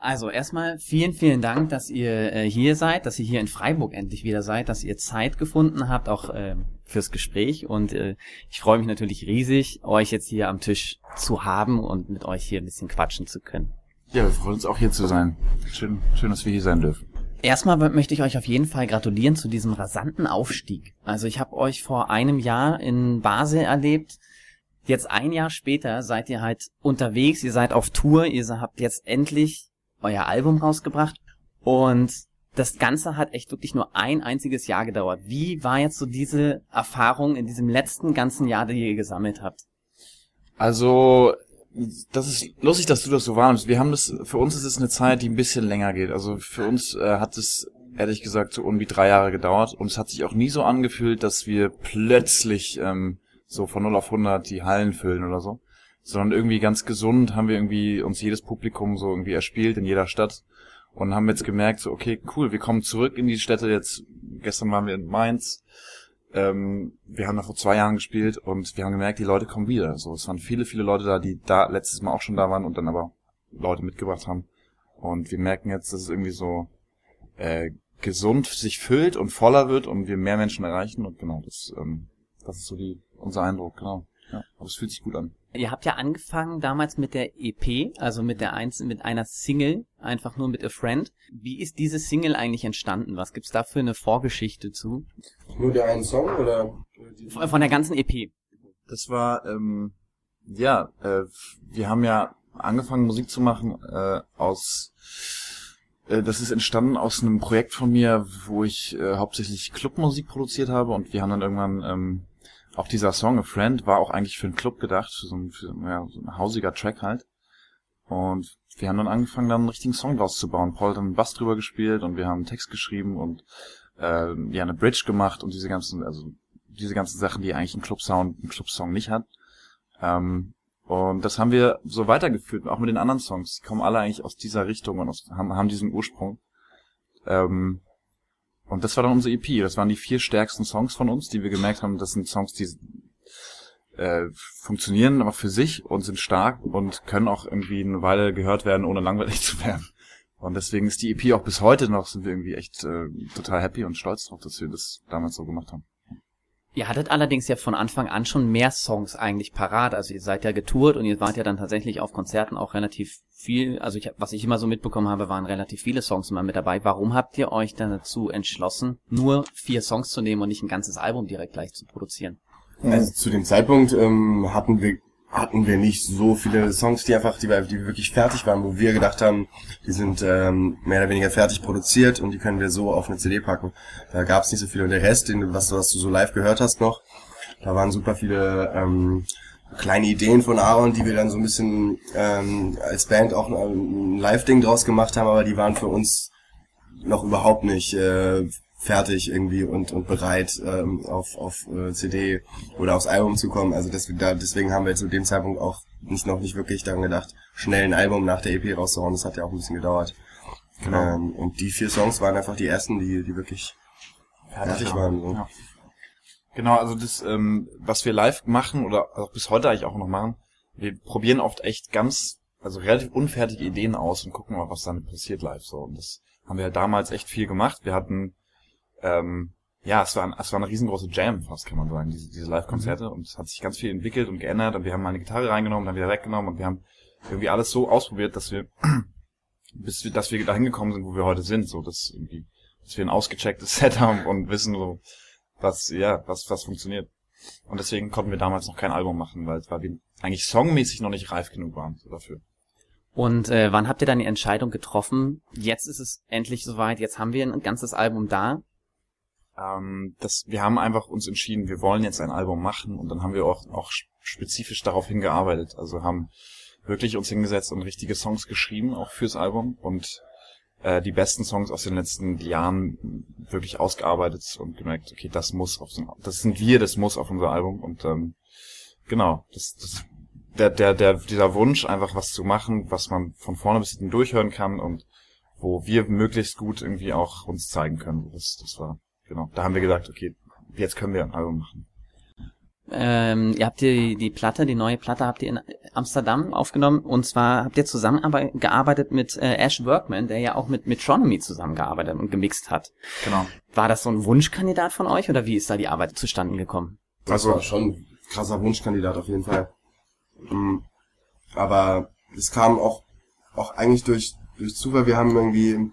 Also erstmal vielen Dank, dass ihr hier seid, dass ihr hier in Freiburg endlich wieder seid, dass ihr Zeit gefunden habt, auch fürs Gespräch. Und ich freue mich natürlich riesig, euch jetzt hier am Tisch zu haben und mit euch hier ein bisschen quatschen zu können. Ja, wir freuen uns auch hier zu sein. Schön, dass wir hier sein dürfen. Erstmal möchte ich euch auf jeden Fall gratulieren zu diesem rasanten Aufstieg. Also ich habe euch vor einem Jahr in Basel erlebt. Jetzt ein Jahr später seid ihr halt unterwegs, ihr seid auf Tour, ihr habt jetzt endlich euer Album rausgebracht und das Ganze hat echt wirklich nur ein einziges Jahr gedauert. Wie war jetzt so diese Erfahrung in diesem letzten ganzen Jahr, die ihr gesammelt habt? Also, das ist lustig, dass du das so wahrnimmst. Für uns ist es eine Zeit, die ein bisschen länger geht. Also für uns hat es, ehrlich gesagt, so irgendwie 3 Jahre gedauert und es hat sich auch nie so angefühlt, dass wir plötzlich so von 0 auf 100 die Hallen füllen oder so. Sondern irgendwie ganz gesund haben wir irgendwie uns jedes Publikum so irgendwie erspielt in jeder Stadt und haben jetzt gemerkt, so okay, cool, wir kommen zurück in die Städte jetzt. Gestern waren wir in Mainz, wir haben da vor 2 Jahren gespielt und wir haben gemerkt, die Leute kommen wieder. So, es waren viele Leute da, die da letztes Mal auch schon da waren und dann aber Leute mitgebracht haben. Und wir merken jetzt, dass es irgendwie so gesund sich füllt und voller wird und wir mehr Menschen erreichen und genau, das ist so unser Eindruck, genau. Ja, aber es fühlt sich gut an. Ihr habt ja angefangen damals mit der EP, also mit einer Single, einfach nur mit A Friend. Wie ist diese Single eigentlich entstanden? Was gibt's da für eine Vorgeschichte zu? Nur der einen Song oder? Von der ganzen EP. Das war, wir haben ja angefangen Musik zu machen das ist entstanden aus einem Projekt von mir, wo ich hauptsächlich Clubmusik produziert habe und wir haben dann irgendwann auch dieser Song A Friend war auch eigentlich für einen Club gedacht, für so ein hausiger Track halt. Und wir haben dann angefangen, dann einen richtigen Song draus zu bauen. Paul hat dann einen Bass drüber gespielt und wir haben einen Text geschrieben und eine Bridge gemacht und diese ganzen Sachen, die eigentlich ein Clubsong nicht hat. Und das haben wir so weitergeführt, auch mit den anderen Songs. Die kommen alle eigentlich aus dieser Richtung und haben diesen Ursprung. Und das war dann unsere EP. Das waren die 4 stärksten Songs von uns, die wir gemerkt haben, das sind Songs, die funktionieren aber für sich und sind stark und können auch irgendwie eine Weile gehört werden, ohne langweilig zu werden. Und deswegen ist die EP auch bis heute noch, sind wir irgendwie echt total happy und stolz drauf, dass wir das damals so gemacht haben. Ihr hattet allerdings ja von Anfang an schon mehr Songs eigentlich parat. Also ihr seid ja getourt und ihr wart ja dann tatsächlich auf Konzerten auch relativ viel. Also was ich immer so mitbekommen habe, waren relativ viele Songs immer mit dabei. Warum habt ihr euch dann dazu entschlossen, nur 4 Songs zu nehmen und nicht ein ganzes Album direkt gleich zu produzieren? Also zu dem Zeitpunkt hatten wir nicht so viele Songs, die wirklich fertig waren, wo wir gedacht haben, die sind mehr oder weniger fertig produziert und die können wir so auf eine CD packen. Da gab es nicht so viel. Und der Rest, was du so live gehört hast noch, da waren super viele kleine Ideen von Aaron, die wir dann so ein bisschen als Band auch ein Live-Ding draus gemacht haben, aber die waren für uns noch überhaupt nicht fertig irgendwie und bereit auf CD oder aufs Album zu kommen. Also deswegen haben wir zu dem Zeitpunkt auch noch nicht wirklich daran gedacht, schnell ein Album nach der EP rauszuhauen. Das hat ja auch ein bisschen gedauert. Genau. Und die 4 Songs waren einfach die ersten, die wirklich fertig waren. So. Ja. Genau, also das, was wir live machen oder auch bis heute eigentlich auch noch machen, wir probieren oft echt relativ unfertige Ideen aus und gucken mal, was damit passiert live so. Und das haben wir halt damals echt viel gemacht. Wir hatten es war eine riesengroße Jam fast, kann man sagen, diese Live-Konzerte. Und es hat sich ganz viel entwickelt und geändert und wir haben mal eine Gitarre reingenommen, dann wieder weggenommen und wir haben irgendwie alles so ausprobiert, dass wir dahin gekommen sind, wo wir heute sind, so dass wir ein ausgechecktes Set haben und wissen so, was funktioniert. Und deswegen konnten wir damals noch kein Album machen, weil wir eigentlich songmäßig noch nicht reif genug waren so dafür. Und wann habt ihr dann die Entscheidung getroffen? Jetzt ist es endlich soweit, jetzt haben wir ein ganzes Album da. Wir haben einfach uns entschieden, wir wollen jetzt ein Album machen und dann haben wir auch spezifisch darauf hingearbeitet. Also haben wirklich uns hingesetzt und richtige Songs geschrieben, auch fürs Album und die besten Songs aus den letzten Jahren wirklich ausgearbeitet und gemerkt, okay, das muss auf unser Album und genau, dieser Wunsch, einfach was zu machen, was man von vorne bis hinten durchhören kann und wo wir möglichst gut irgendwie auch uns zeigen können. Das war, genau, da haben wir gedacht, okay, jetzt können wir ein Album machen. Ihr habt die neue Platte habt ihr in Amsterdam aufgenommen, und zwar habt ihr zusammengearbeitet mit Ash Workman, der ja auch mit Metronomy zusammengearbeitet und gemixt hat. Genau. War das so ein Wunschkandidat von euch, oder wie ist da die Arbeit zustande gekommen? Das war schon ein krasser Wunschkandidat auf jeden Fall. Aber es kam auch eigentlich durch Zufall. Wir haben irgendwie,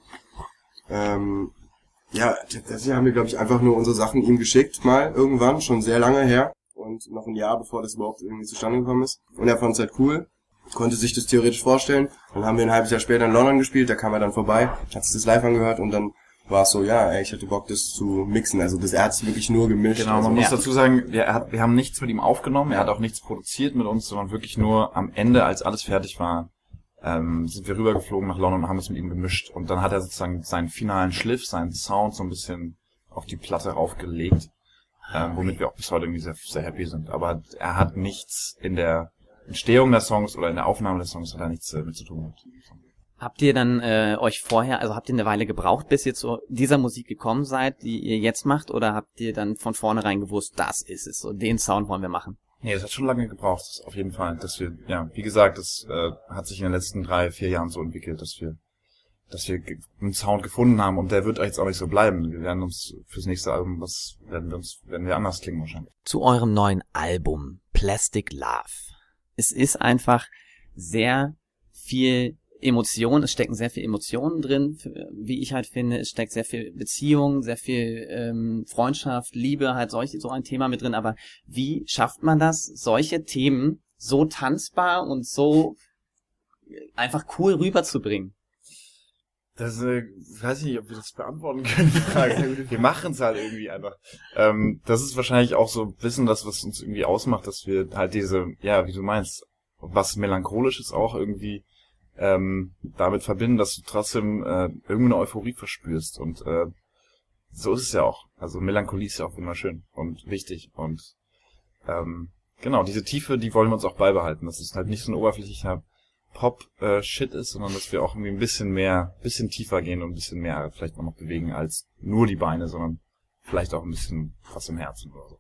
tatsächlich haben wir, glaube ich, einfach nur unsere Sachen ihm geschickt, mal irgendwann, schon sehr lange her. Und noch ein Jahr, bevor das überhaupt irgendwie zustande gekommen ist. Und er fand es halt cool, konnte sich das theoretisch vorstellen. Dann haben wir ein halbes Jahr später in London gespielt, da kam er dann vorbei, hat sich das live angehört und dann war es so, ich hatte Bock, das zu mixen. Also er hat es wirklich nur gemischt. Genau, man muss dazu sagen, wir haben nichts mit ihm aufgenommen, er hat auch nichts produziert mit uns, sondern wirklich nur am Ende, als alles fertig war, sind wir rübergeflogen nach London und haben es mit ihm gemischt. Und dann hat er sozusagen seinen finalen Schliff, seinen Sound so ein bisschen auf die Platte raufgelegt. Womit wir auch bis heute irgendwie sehr, sehr happy sind. Aber er hat nichts in der Entstehung der Songs oder in der Aufnahme der Songs hat er nichts mit zu tun gehabt. Habt ihr dann habt ihr eine Weile gebraucht, bis ihr zu dieser Musik gekommen seid, die ihr jetzt macht, oder habt ihr dann von vornherein gewusst, das ist es, so den Sound wollen wir machen? Nee, das hat schon lange gebraucht, auf jeden Fall. Dass wir, wie gesagt, das hat sich in den letzten 3-4 Jahren so entwickelt, dass wir einen Sound gefunden haben, und der wird jetzt auch nicht so bleiben. Wir werden uns fürs nächste Album, werden wir anders klingen wahrscheinlich. Zu eurem neuen Album, Plastic Love. Es ist einfach sehr viel Emotion, es stecken sehr viel Emotionen drin, wie ich halt finde, es steckt sehr viel Beziehung, sehr viel Freundschaft, Liebe, halt so ein Thema mit drin, aber wie schafft man das, solche Themen so tanzbar und so einfach cool rüberzubringen? Das weiß ich nicht, ob wir das beantworten können, die Frage. Wir machen es halt irgendwie einfach. Das ist wahrscheinlich auch so ein bisschen das, was uns irgendwie ausmacht, dass wir halt diese, wie du meinst, was Melancholisches auch irgendwie damit verbinden, dass du trotzdem irgendwie eine Euphorie verspürst. Und so ist es ja auch. Also Melancholie ist ja auch wunderschön und wichtig. Und genau, diese Tiefe, die wollen wir uns auch beibehalten. Das ist halt nicht so ein oberflächlicher Pop-Shit ist, sondern dass wir auch irgendwie ein bisschen tiefer gehen und ein bisschen mehr vielleicht noch bewegen als nur die Beine, sondern vielleicht auch ein bisschen was im Herzen oder so.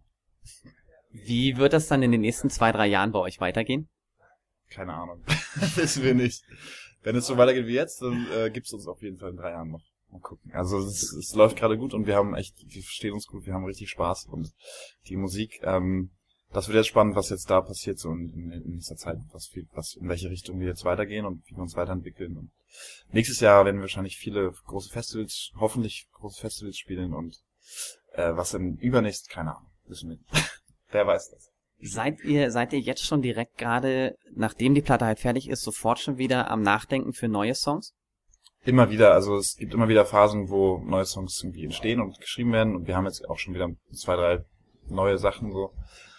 Wie wird das dann in den nächsten 2-3 Jahren bei euch weitergehen? Keine Ahnung. Wissen wir nicht. Wenn es so weitergeht wie jetzt, dann gibt's uns auf jeden Fall in 3 Jahren noch. Mal gucken. Also es läuft gerade gut und wir verstehen uns gut, wir haben richtig Spaß, und die Musik, das wird jetzt spannend, was jetzt da passiert, so in nächster Zeit, in welche Richtung wir jetzt weitergehen und wie wir uns weiterentwickeln. Und nächstes Jahr werden wir wahrscheinlich hoffentlich große Festivals spielen, und was im übernächst, keine Ahnung, wissen wir nicht. Wer weiß das. Seid ihr jetzt schon direkt gerade, nachdem die Platte halt fertig ist, sofort schon wieder am Nachdenken für neue Songs? Immer wieder, also es gibt immer wieder Phasen, wo neue Songs irgendwie entstehen und geschrieben werden, und wir haben jetzt auch schon wieder 2-3 neue Sachen so.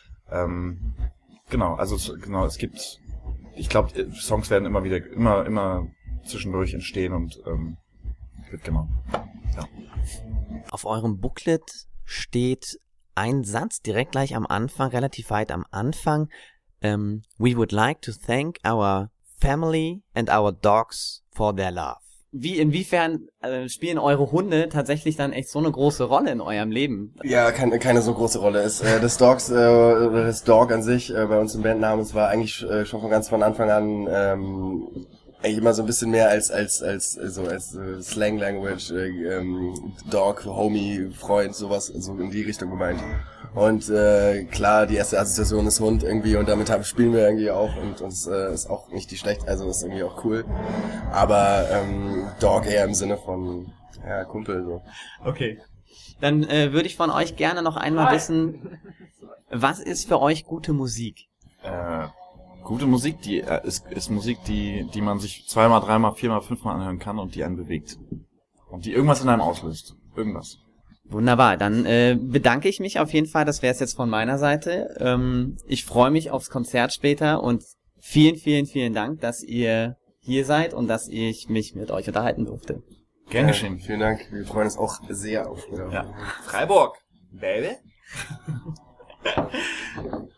Es gibt, ich glaube, Songs werden immer zwischendurch entstehen, und genau. Ja. Auf eurem Booklet steht ein Satz direkt gleich am Anfang, relativ weit am Anfang. We would like to thank our family and our dogs for their love. Inwiefern spielen eure Hunde tatsächlich dann echt so eine große Rolle in eurem Leben? Ja, keine so große Rolle. Das Dog an sich bei uns im Bandnamen, es war eigentlich schon von Anfang an eigentlich immer so ein bisschen mehr als Slang Language, Dog, Homie, Freund, sowas, so in die Richtung gemeint. Und klar, die erste Assoziation ist Hund irgendwie, und damit spielen wir irgendwie auch, und uns ist auch nicht die schlecht, also ist irgendwie auch cool. Aber Dog eher im Sinne von Kumpel so. Okay. Dann würde ich von euch gerne noch einmal wissen, was ist für euch gute Musik? Gute Musik, ist Musik, die man sich 2-mal, 3-mal, 4-mal, 5-mal anhören kann und die einen bewegt. Und die irgendwas in einem auslöst. Irgendwas. Wunderbar, dann bedanke ich mich auf jeden Fall, das wäre es jetzt von meiner Seite. Ich freue mich aufs Konzert später, und vielen, vielen, vielen Dank, dass ihr hier seid und dass ich mich mit euch unterhalten durfte. Gern geschehen. Vielen Dank, wir freuen uns auch sehr auf Freiburg, baby.